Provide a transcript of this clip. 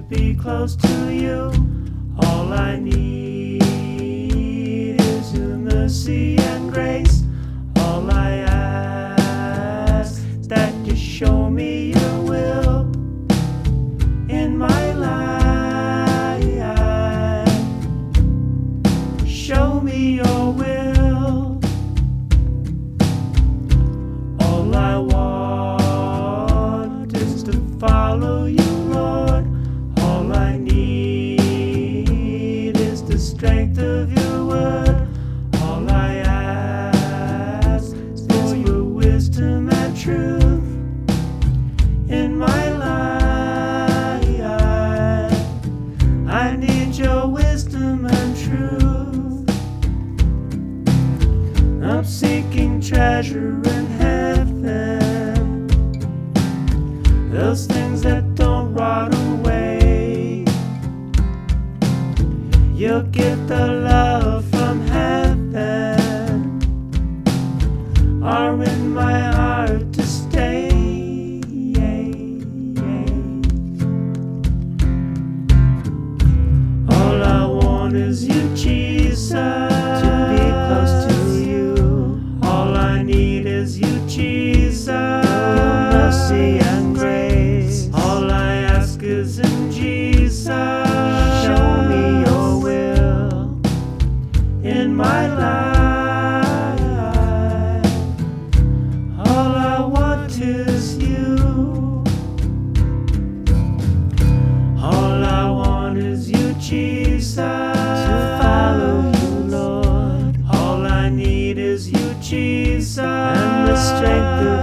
be close to you. All I need is your mercy and grace. All I ask is that you show me your will in my life. Show me your will. All I want is to follow you, Lord. All I need is the strength of your word. All I ask is for wisdom and truth in my life. I need your wisdom and truth. I'm seeking treasure in heaven, those things that don't rot away. You'll get the love from heaven, are in my heart to stay. All I want is you, Jesus, to be close to you. All I need is you, Jesus, your mercy and grace. All I ask is in Jesus, show me your will in my life. All I want is you. All I want is you, Jesus, to follow you, Lord. All I need is you, Jesus, and the strength of